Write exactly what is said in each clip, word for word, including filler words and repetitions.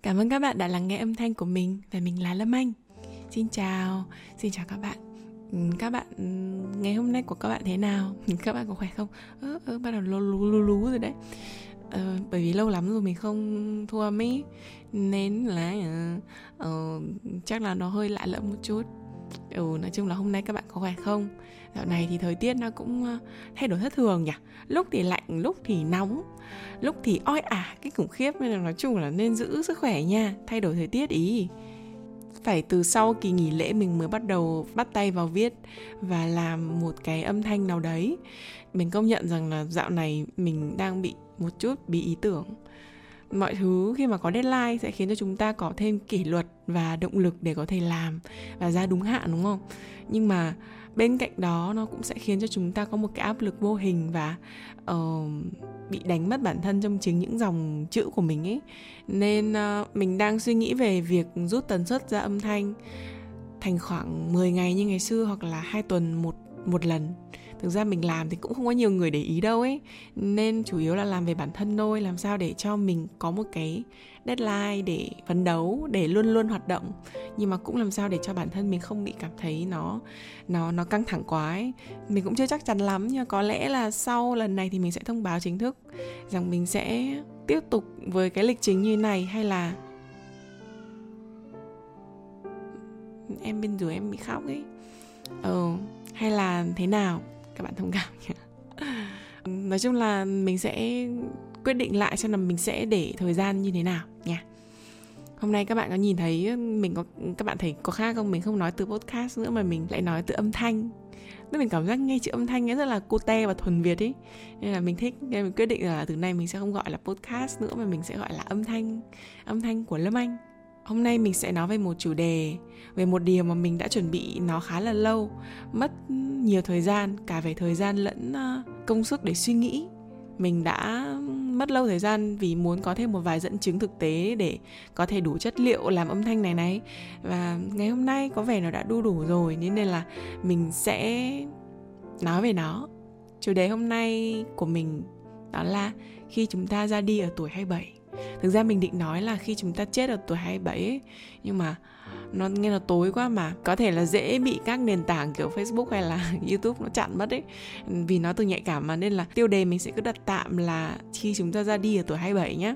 Cảm ơn các bạn đã lắng nghe âm thanh của mình và mình là Lâm Anh. Xin chào, xin chào các bạn. Các bạn, ngày hôm nay của các bạn thế nào? Các bạn có khỏe không? Ơ, ơ, bắt đầu lú lú lú lú rồi đấy. Ờ, bởi vì lâu lắm rồi mình không thu âm ý, nên là uh, chắc là nó hơi lạ lẫm một chút. Ừ, nói chung là hôm nay các bạn có khỏe không? Dạo này thì thời tiết nó cũng thay đổi thất thường nhỉ. Lúc thì lạnh, lúc thì nóng, lúc thì oi ả, cái khủng khiếp. Nên là nói chung là nên giữ sức khỏe nha. Thay đổi thời tiết ý. Phải từ sau kỳ nghỉ lễ mình mới bắt đầu bắt tay vào viết và làm một cái âm thanh nào đấy. Mình công nhận rằng là dạo này mình đang bị một chút bí ý tưởng. Mọi thứ khi mà có deadline sẽ khiến cho chúng ta có thêm kỷ luật và động lực để có thể làm và ra đúng hạn, đúng không? Nhưng mà bên cạnh đó nó cũng sẽ khiến cho chúng ta có một cái áp lực vô hình và uh, bị đánh mất bản thân trong chính những dòng chữ của mình ấy. Nên uh, mình đang suy nghĩ về việc rút tần suất ra âm thanh thành khoảng mười ngày như ngày xưa, hoặc là hai tuần một, một lần. Thực ra mình làm thì cũng không có nhiều người để ý đâu ấy, nên chủ yếu là làm về bản thân thôi. Làm sao để cho mình có một cái deadline để phấn đấu, để luôn luôn hoạt động, nhưng mà cũng làm sao để cho bản thân mình không bị cảm thấy nó nó nó căng thẳng quá ấy. Mình cũng chưa chắc chắn lắm, nhưng có lẽ là sau lần này thì mình sẽ thông báo chính thức rằng mình sẽ tiếp tục với cái lịch trình như này. Hay là em bên dưới em bị khóc ấy. Ờ, hay là thế nào, các bạn thông cảm nhé. Nói chung là mình sẽ quyết định lại xem là mình sẽ để thời gian như thế nào nha. Hôm nay các bạn có nhìn thấy mình có, các bạn thấy có khác không? Mình không nói từ podcast nữa mà mình lại nói từ âm thanh. Nên mình cảm giác nghe chữ âm thanh ấy rất là cute và thuần Việt ấy. Nên là mình thích, nên mình quyết định là từ nay mình sẽ không gọi là podcast nữa mà mình sẽ gọi là âm thanh, âm thanh của Lâm Anh. Hôm nay mình sẽ nói về một chủ đề, về một điều mà mình đã chuẩn bị nó khá là lâu, mất nhiều thời gian, cả về thời gian lẫn công sức để suy nghĩ. Mình đã mất lâu thời gian vì muốn có thêm một vài dẫn chứng thực tế để có thể đủ chất liệu làm âm thanh này này. Và ngày hôm nay có vẻ nó đã đu đủ rồi, nên là mình sẽ nói về nó. Chủ đề hôm nay của mình đó là khi chúng ta ra đi ở tuổi hai mươi bảy. Thực ra mình định nói là khi chúng ta chết ở tuổi hai mươi bảy ấy, nhưng mà nó nghe nó tối quá, mà có thể là dễ bị các nền tảng kiểu Facebook hay là YouTube nó chặn mất ấy, vì nó từ nhạy cảm mà. Nên là tiêu đề mình sẽ cứ đặt tạm là khi chúng ta ra đi ở tuổi hai mươi bảy nhé.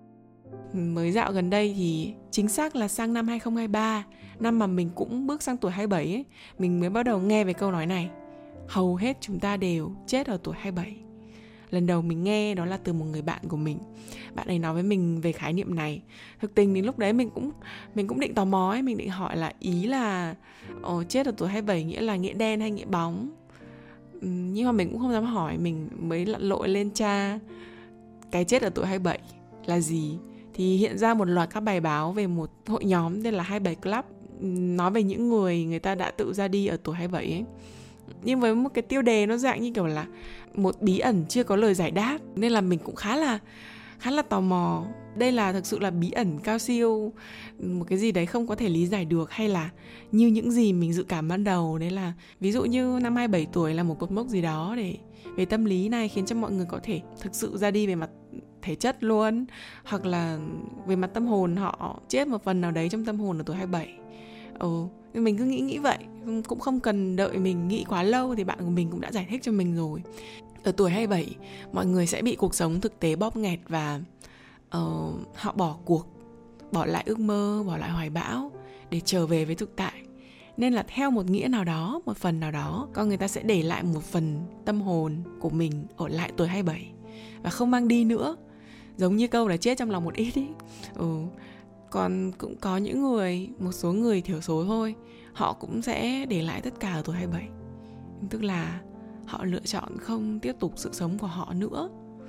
Mới dạo gần đây thì chính xác là sang năm hai không hai ba, năm mà mình cũng bước sang tuổi hai mươi bảy ấy, mình mới bắt đầu nghe về câu nói này: hầu hết chúng ta đều chết ở tuổi hai mươi bảy. Lần đầu mình nghe đó là từ một người bạn của mình. Bạn ấy nói với mình về khái niệm này. Thực tình đến lúc đấy mình cũng mình cũng định tò mò ấy, mình định hỏi là ý là ồ, chết ở tuổi hai mươi bảy nghĩa là nghĩa đen hay nghĩa bóng. Nhưng mà mình cũng không dám hỏi, mình mới lặn lội lên tra cái chết ở tuổi hai mươi bảy là gì. Thì hiện ra một loạt các bài báo về một hội nhóm tên là hai mươi bảy Club, nói về những người người ta đã tự ra đi ở tuổi hai mươi bảy ấy. Nhưng với một cái tiêu đề nó dạng như kiểu là một bí ẩn chưa có lời giải đáp, nên là mình cũng khá là khá là tò mò. Đây là thực sự là bí ẩn cao siêu, một cái gì đấy không có thể lý giải được, hay là như những gì mình dự cảm ban đầu, đấy là ví dụ như năm hai mươi bảy tuổi là một cột mốc gì đó để về tâm lý này, khiến cho mọi người có thể thực sự ra đi về mặt thể chất luôn, hoặc là về mặt tâm hồn, họ chết một phần nào đấy trong tâm hồn ở tuổi hai mươi bảy. Ừ, mình cứ nghĩ nghĩ vậy, cũng không cần đợi mình nghĩ quá lâu thì bạn của mình cũng đã giải thích cho mình rồi. Ở tuổi hai mươi bảy, mọi người sẽ bị cuộc sống thực tế bóp nghẹt và uh, họ bỏ cuộc, bỏ lại ước mơ, bỏ lại hoài bão để trở về với thực tại. Nên là theo một nghĩa nào đó, một phần nào đó, con người ta sẽ để lại một phần tâm hồn của mình ở lại tuổi hai mươi bảy và không mang đi nữa. Giống như câu là chết trong lòng một ít ý. Ừ. Còn cũng có những người, một số người thiểu số thôi, họ cũng sẽ để lại tất cả ở tuổi hai mươi bảy. Tức là họ lựa chọn không tiếp tục sự sống của họ nữa.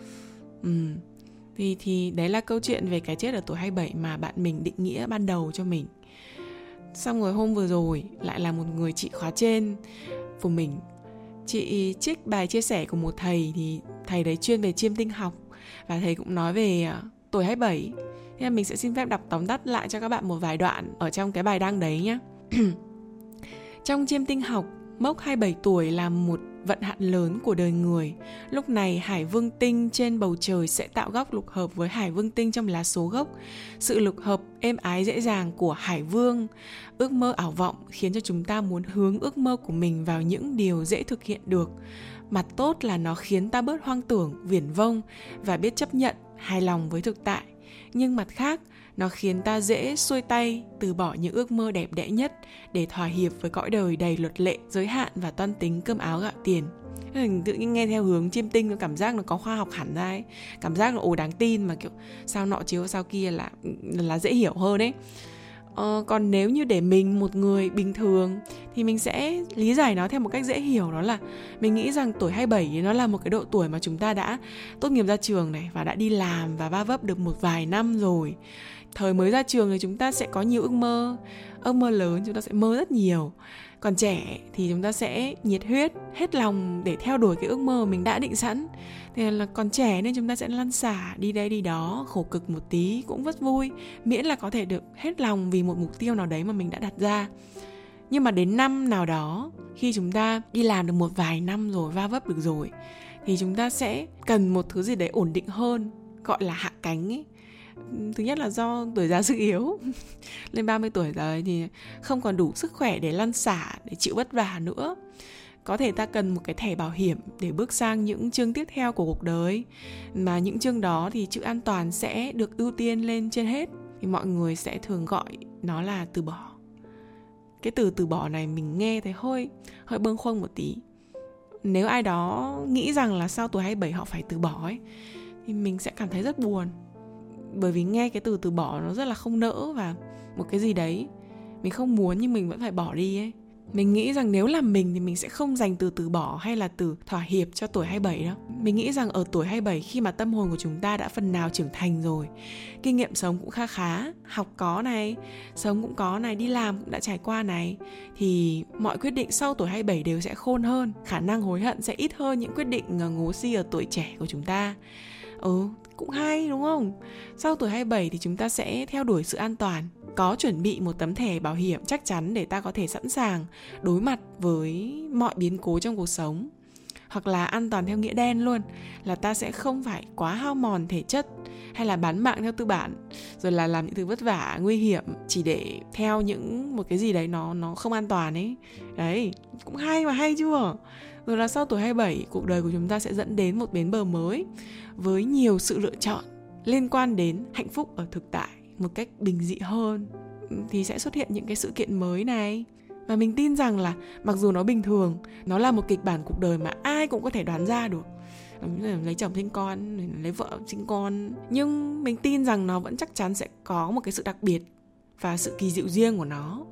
ừ. thì, thì đấy là câu chuyện về cái chết ở tuổi hai mươi bảy mà bạn mình định nghĩa ban đầu cho mình. Xong rồi hôm vừa rồi lại là một người chị khóa trên của mình, chị trích bài chia sẻ của một thầy. Thì thầy đấy chuyên về chiêm tinh học, và thầy cũng nói về tuổi hai mươi bảy. Thế là mình sẽ xin phép đọc tóm tắt lại cho các bạn một vài đoạn ở trong cái bài đăng đấy nhé. Trong chiêm tinh học, mốc hai mươi bảy tuổi là một vận hạn lớn của đời người. Lúc này hải vương tinh trên bầu trời sẽ tạo góc lục hợp với hải vương tinh trong lá số gốc. Sự lục hợp êm ái dễ dàng của hải vương, ước mơ ảo vọng khiến cho chúng ta muốn hướng ước mơ của mình vào những điều dễ thực hiện được. Mặt tốt là nó khiến ta bớt hoang tưởng, viển vông và biết chấp nhận, hài lòng với thực tại. Nhưng mặt khác, nó khiến ta dễ xuôi tay, từ bỏ những ước mơ đẹp đẽ nhất để thỏa hiệp với cõi đời đầy luật lệ, giới hạn và toan tính cơm áo gạo tiền. Tự nhiên nghe theo hướng chiêm tinh, nó cảm giác nó có khoa học hẳn ra ấy. Cảm giác nó ồ đáng tin, mà kiểu sao nọ chiếu sao kia là, là dễ hiểu hơn ấy. Ờ, còn nếu như để mình, một người bình thường, thì mình sẽ lý giải nó theo một cách dễ hiểu. Đó là mình nghĩ rằng tuổi hai mươi bảy nó là một cái độ tuổi mà chúng ta đã tốt nghiệp ra trường này, và đã đi làm và va vấp được một vài năm rồi. Thời mới ra trường thì chúng ta sẽ có nhiều ước mơ, ước mơ lớn, chúng ta sẽ mơ rất nhiều. Còn trẻ thì chúng ta sẽ nhiệt huyết, hết lòng để theo đuổi cái ước mơ mình đã định sẵn. Thì là còn trẻ nên chúng ta sẽ lăn xả, đi đây đi đó, khổ cực một tí cũng rất vui, miễn là có thể được hết lòng vì một mục tiêu nào đấy mà mình đã đặt ra. Nhưng mà đến năm nào đó, khi chúng ta đi làm được một vài năm rồi, va vấp được rồi, thì chúng ta sẽ cần một thứ gì đấy ổn định hơn, gọi là hạ cánh ấy. Thứ nhất là do tuổi già sức yếu. Lên ba mươi tuổi rồi thì không còn đủ sức khỏe để lăn xả, để chịu vất vả nữa. Có thể ta cần một cái thẻ bảo hiểm để bước sang những chương tiếp theo của cuộc đời. Mà những chương đó thì chữ an toàn sẽ được ưu tiên lên trên hết. Thì mọi người sẽ thường gọi nó là từ bỏ. Cái từ từ bỏ này mình nghe thấy hơi, hơi bâng khuâng một tí. Nếu ai đó nghĩ rằng là sau tuổi hai mươi bảy họ phải từ bỏ ấy, thì mình sẽ cảm thấy rất buồn. Bởi vì nghe cái từ từ bỏ nó rất là không nỡ, và một cái gì đấy mình không muốn nhưng mình vẫn phải bỏ đi ấy. Mình nghĩ rằng nếu là mình thì mình sẽ không dành từ từ bỏ hay là từ thỏa hiệp cho tuổi hai mươi bảy đâu. Mình nghĩ rằng ở tuổi hai mươi bảy, khi mà tâm hồn của chúng ta đã phần nào trưởng thành rồi, kinh nghiệm sống cũng khá khá, học có này, sống cũng có này, đi làm cũng đã trải qua này, thì mọi quyết định sau tuổi hai mươi bảy đều sẽ khôn hơn. Khả năng hối hận sẽ ít hơn những quyết định ngố si ở tuổi trẻ của chúng ta. Ừ, cũng hay đúng không? Sau tuổi hai mươi bảy thì chúng ta sẽ theo đuổi sự an toàn, có chuẩn bị một tấm thẻ bảo hiểm chắc chắn để ta có thể sẵn sàng đối mặt với mọi biến cố trong cuộc sống. Hoặc là an toàn theo nghĩa đen luôn, là ta sẽ không phải quá hao mòn thể chất hay là bán mạng theo tư bản, rồi là làm những thứ vất vả, nguy hiểm chỉ để theo những một cái gì đấy nó, nó không an toàn ấy. Đấy, cũng hay mà, hay chưa? Rồi là sau tuổi hai mươi bảy, cuộc đời của chúng ta sẽ dẫn đến một bến bờ mới với nhiều sự lựa chọn liên quan đến hạnh phúc ở thực tại một cách bình dị hơn. Thì sẽ xuất hiện những cái sự kiện mới này. Và mình tin rằng là mặc dù nó bình thường, nó là một kịch bản cuộc đời mà ai cũng có thể đoán ra được. Lấy chồng sinh con, lấy vợ sinh con, nhưng mình tin rằng nó vẫn chắc chắn sẽ có một cái sự đặc biệt và sự kỳ diệu riêng của nó.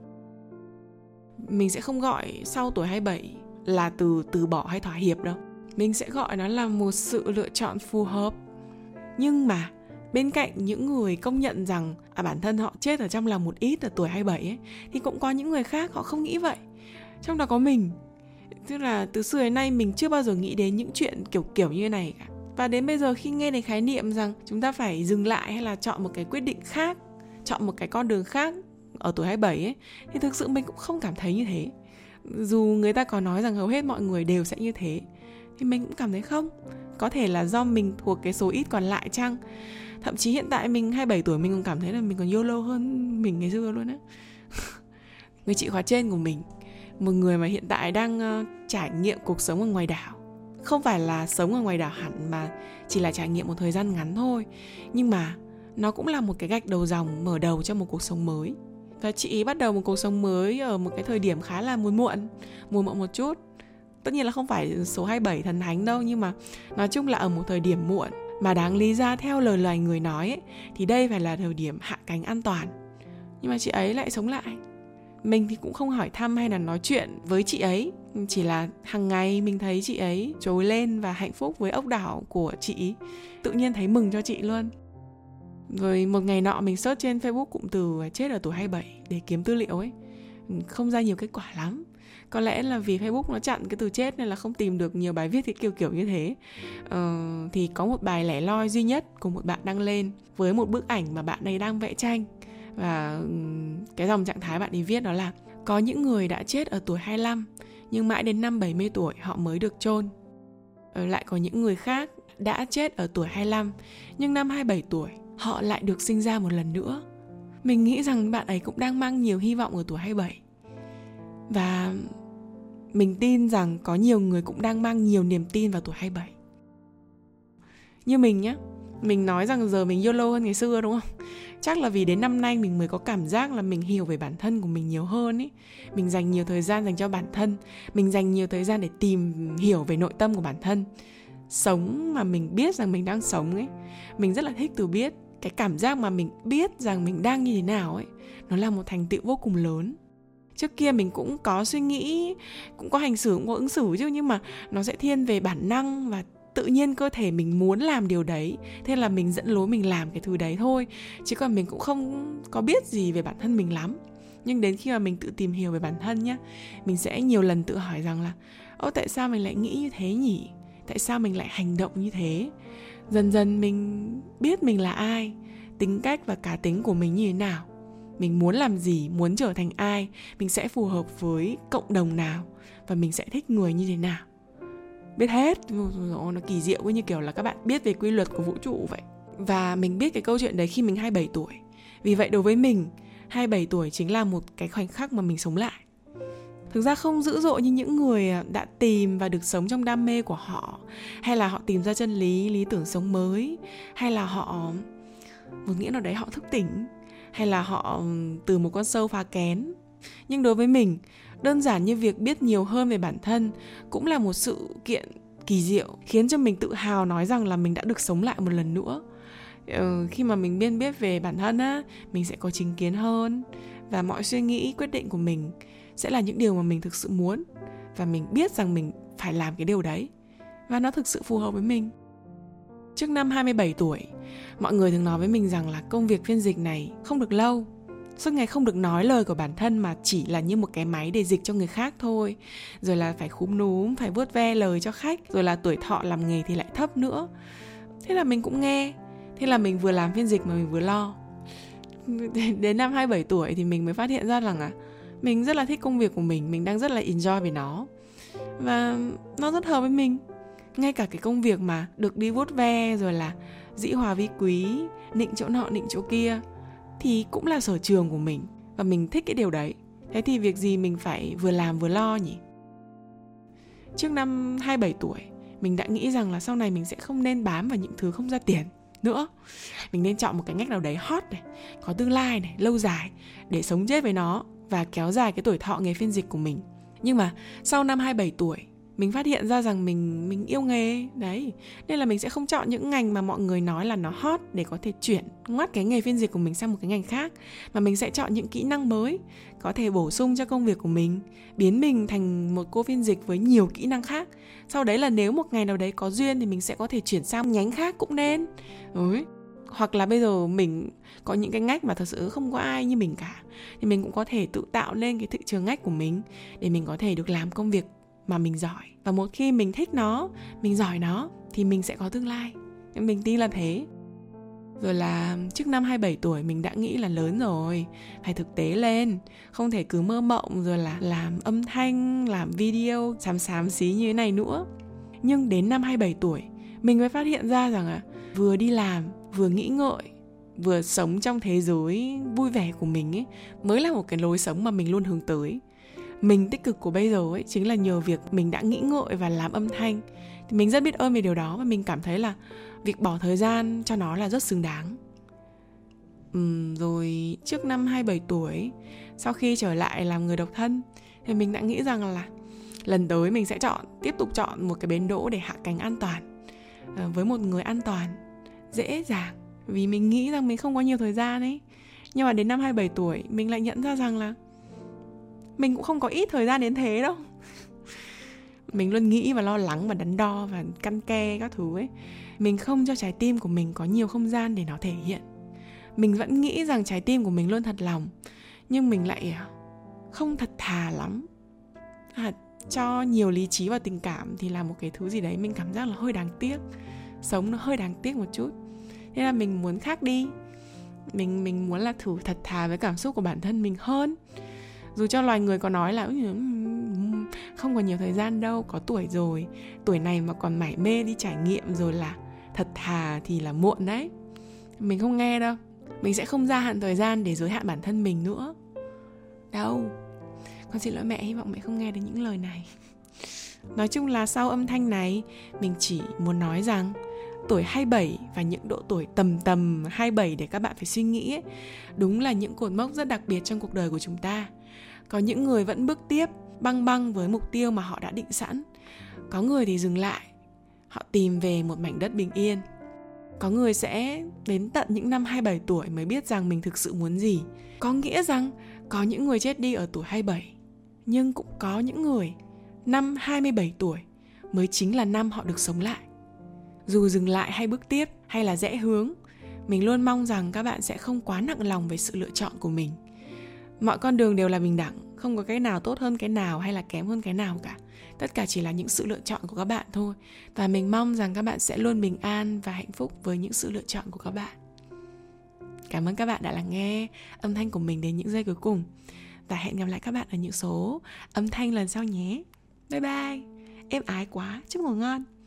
Mình sẽ không gọi sau tuổi hai mươi bảy là từ từ bỏ hay thỏa hiệp đâu. Mình sẽ gọi nó là một sự lựa chọn phù hợp. Nhưng mà bên cạnh những người công nhận rằng à, bản thân họ chết ở trong lòng một ít ở tuổi hai mươi bảy ấy, thì cũng có những người khác họ không nghĩ vậy. Trong đó có mình. Tức là từ xưa đến nay mình chưa bao giờ nghĩ đến những chuyện kiểu kiểu như này cả. Và đến bây giờ khi nghe đến khái niệm rằng chúng ta phải dừng lại hay là chọn một cái quyết định khác, chọn một cái con đường khác ở tuổi hai mươi bảy ấy, thì thực sự mình cũng không cảm thấy như thế. Dù người ta có nói rằng hầu hết mọi người đều sẽ như thế, thì mình cũng cảm thấy không. Có thể là do mình thuộc cái số ít còn lại chăng? Thậm chí hiện tại mình hai mươi bảy tuổi mình còn cảm thấy là mình còn YOLO hơn mình ngày xưa luôn á. Người chị khóa trên của mình, một người mà hiện tại đang uh, trải nghiệm cuộc sống ở ngoài đảo. Không phải là sống ở ngoài đảo hẳn, mà chỉ là trải nghiệm một thời gian ngắn thôi. Nhưng mà nó cũng là một cái gạch đầu dòng mở đầu cho một cuộc sống mới. Và chị bắt đầu một cuộc sống mới ở một cái thời điểm khá là muộn muộn, muộn muộn một chút. Tất nhiên là không phải số hai mươi bảy thần thánh đâu, nhưng mà nói chung là ở một thời điểm muộn. Mà đáng lý ra theo lời loài người nói ấy, thì đây phải là thời điểm hạ cánh an toàn. Nhưng mà chị ấy lại sống lại. Mình thì cũng không hỏi thăm hay là nói chuyện với chị ấy, chỉ là hàng ngày mình thấy chị ấy trồi lên và hạnh phúc với ốc đảo của chị, tự nhiên thấy mừng cho chị luôn. Rồi một ngày nọ mình search trên Facebook cụm từ chết ở tuổi hai mươi bảy để kiếm tư liệu ấy, không ra nhiều kết quả lắm. Có lẽ là vì Facebook nó chặn cái từ chết nên là không tìm được nhiều bài viết kiểu kiểu như thế. ờ, Thì có một bài lẻ loi duy nhất của một bạn đăng lên với một bức ảnh mà bạn ấy đang vẽ tranh. Và cái dòng trạng thái bạn ấy viết đó là: Có những người đã chết ở tuổi hai mươi lăm, nhưng mãi đến năm bảy mươi tuổi họ mới được chôn. Lại có những người khác đã chết ở tuổi hai mươi lăm, nhưng năm hai mươi bảy tuổi họ lại được sinh ra một lần nữa. Mình nghĩ rằng bạn ấy cũng đang mang nhiều hy vọng ở tuổi hai mươi bảy. Và mình tin rằng có nhiều người cũng đang mang nhiều niềm tin vào tuổi hai mươi bảy. Như mình nhá, mình nói rằng giờ mình YOLO hơn ngày xưa đúng không? Chắc là vì đến năm nay mình mới có cảm giác là mình hiểu về bản thân của mình nhiều hơn ý. Mình dành nhiều thời gian dành cho bản thân. Mình dành nhiều thời gian để tìm hiểu về nội tâm của bản thân. Sống mà mình biết rằng mình đang sống ấy. Mình rất là thích từ biết. Cái cảm giác mà mình biết rằng mình đang như thế nào ấy, nó là một thành tựu vô cùng lớn. Trước kia mình cũng có suy nghĩ, cũng có hành xử, cũng có ứng xử chứ, nhưng mà nó sẽ thiên về bản năng và tự nhiên cơ thể mình muốn làm điều đấy, thế là mình dẫn lối mình làm cái thứ đấy thôi. Chứ còn mình cũng không có biết gì về bản thân mình lắm. Nhưng đến khi mà mình tự tìm hiểu về bản thân nhá, mình sẽ nhiều lần tự hỏi rằng là Ô tại sao mình lại nghĩ như thế nhỉ? Tại sao mình lại hành động như thế? Dần dần mình biết mình là ai, tính cách và cá tính của mình như thế nào, mình muốn làm gì, muốn trở thành ai, mình sẽ phù hợp với cộng đồng nào, và mình sẽ thích người như thế nào. Biết hết, nó kỳ diệu như kiểu là các bạn biết về quy luật của vũ trụ vậy. Và mình biết cái câu chuyện đấy khi mình hai mươi bảy tuổi. Vì vậy đối với mình, hai mươi bảy tuổi chính là một cái khoảnh khắc mà mình sống lại. Thực ra không dữ dội như những người đã tìm và được sống trong đam mê của họ, hay là họ tìm ra chân lý, lý tưởng sống mới, hay là họ, một nghĩa nào đấy họ thức tỉnh, hay là họ từ một con sâu phá kén. Nhưng đối với mình, đơn giản như việc biết nhiều hơn về bản thân cũng là một sự kiện kỳ diệu, khiến cho mình tự hào nói rằng là mình đã được sống lại một lần nữa. Ừ, khi mà mình biết biết về bản thân á, mình sẽ có chính kiến hơn, và mọi suy nghĩ, quyết định của mình sẽ là những điều mà mình thực sự muốn, và mình biết rằng mình phải làm cái điều đấy, và nó thực sự phù hợp với mình. Trước năm hai mươi bảy tuổi, mọi người thường nói với mình rằng là công việc phiên dịch này không được lâu. Suốt ngày không được nói lời của bản thân mà chỉ là như một cái máy để dịch cho người khác thôi. Rồi là phải khúm núm, phải vuốt ve lời cho khách. Rồi là tuổi thọ làm nghề thì lại thấp nữa. Thế là mình cũng nghe. Thế là mình vừa làm phiên dịch mà mình vừa lo. Đến năm hai mươi bảy tuổi thì mình mới phát hiện ra rằng là mình rất là thích công việc của mình. Mình đang rất là enjoy về nó. Và nó rất hợp với mình. Ngay cả cái công việc mà được đi vuốt ve, rồi là dĩ hòa vi quý, nịnh chỗ nọ nịnh chỗ kia, thì cũng là sở trường của mình, và mình thích cái điều đấy. Thế thì việc gì mình phải vừa làm vừa lo nhỉ? Trước năm hai mươi bảy tuổi, mình đã nghĩ rằng là sau này mình sẽ không nên bám vào những thứ không ra tiền nữa. Mình nên chọn một cái ngách nào đấy hot này, có tương lai này, lâu dài, để sống chết với nó và kéo dài cái tuổi thọ nghề phiên dịch của mình. Nhưng mà sau năm hai mươi bảy tuổi, mình phát hiện ra rằng mình mình yêu nghề đấy, nên là mình sẽ không chọn những ngành mà mọi người nói là nó hot để có thể chuyển ngoắt cái nghề phiên dịch của mình sang một cái ngành khác, mà mình sẽ chọn những kỹ năng mới có thể bổ sung cho công việc của mình, biến mình thành một cô phiên dịch với nhiều kỹ năng khác. Sau đấy là nếu một ngày nào đấy có duyên thì mình sẽ có thể chuyển sang nhánh khác cũng nên. Ừ. Hoặc là bây giờ mình có những cái ngách mà thật sự không có ai như mình cả, thì mình cũng có thể tự tạo nên cái thị trường ngách của mình để mình có thể được làm công việc mà mình giỏi. Và một khi mình thích nó, mình giỏi nó, thì mình sẽ có tương lai. Mình tin là thế. Rồi là trước năm hai mươi bảy tuổi mình đã nghĩ là lớn rồi, phải thực tế lên, không thể cứ mơ mộng rồi là làm âm thanh, làm video xám xám xí như thế này nữa. Nhưng đến năm hai mươi bảy tuổi, mình mới phát hiện ra rằng à, vừa đi làm, vừa nghĩ ngợi, vừa sống trong thế giới vui vẻ của mình ấy, mới là một cái lối sống mà mình luôn hướng tới. Mình tích cực của bây giờ ấy chính là nhờ việc mình đã nghĩ ngợi và làm âm thanh. Thì mình rất biết ơn về điều đó, và mình cảm thấy là việc bỏ thời gian cho nó là rất xứng đáng. uhm, Rồi trước năm hai mươi bảy tuổi, sau khi trở lại làm người độc thân, thì mình đã nghĩ rằng là lần tới mình sẽ chọn tiếp tục chọn một cái bến đỗ để hạ cánh an toàn, à, với một người an toàn, dễ dàng. Vì mình nghĩ rằng mình không có nhiều thời gian ấy. Nhưng mà đến năm hai mươi bảy tuổi, mình lại nhận ra rằng là mình cũng không có ít thời gian đến thế đâu. Mình luôn nghĩ và lo lắng và đắn đo và căn ke các thứ ấy. Mình không cho trái tim của mình có nhiều không gian để nó thể hiện. Mình vẫn nghĩ rằng trái tim của mình luôn thật lòng, nhưng mình lại không thật thà lắm. À, cho nhiều lý trí và tình cảm thì là một cái thứ gì đấy mình cảm giác là hơi đáng tiếc. Sống nó hơi đáng tiếc một chút. Thế là mình muốn khác đi. Mình, mình muốn là thử thật thà với cảm xúc của bản thân mình hơn. Dù cho loài người có nói là không còn nhiều thời gian đâu, có tuổi rồi, tuổi này mà còn mải mê đi trải nghiệm rồi là thật thà thì là muộn đấy. Mình không nghe đâu. Mình sẽ không gia hạn thời gian để giới hạn bản thân mình nữa. Đâu. Con xin lỗi mẹ, hy vọng mẹ không nghe được những lời này. Nói chung là sau âm thanh này, mình chỉ muốn nói rằng tuổi hai mươi bảy và những độ tuổi tầm tầm hai mươi bảy để các bạn phải suy nghĩ ấy, đúng là những cột mốc rất đặc biệt trong cuộc đời của chúng ta. Có những người vẫn bước tiếp, băng băng với mục tiêu mà họ đã định sẵn. Có người thì dừng lại, họ tìm về một mảnh đất bình yên. Có người sẽ đến tận những năm hai mươi bảy tuổi mới biết rằng mình thực sự muốn gì. Có nghĩa rằng có những người chết đi ở tuổi hai mươi bảy, nhưng cũng có những người năm hai mươi bảy tuổi mới chính là năm họ được sống lại. Dù dừng lại hay bước tiếp hay là rẽ hướng, mình luôn mong rằng các bạn sẽ không quá nặng lòng về sự lựa chọn của mình. Mọi con đường đều là bình đẳng, không có cái nào tốt hơn cái nào hay là kém hơn cái nào cả. Tất cả chỉ là những sự lựa chọn của các bạn thôi. Và mình mong rằng các bạn sẽ luôn bình an và hạnh phúc với những sự lựa chọn của các bạn. Cảm ơn các bạn đã lắng nghe âm thanh của mình đến những giây cuối cùng. Và hẹn gặp lại các bạn ở những số âm thanh lần sau nhé. Bye bye. Êm ái quá, chúc ngủ ngon.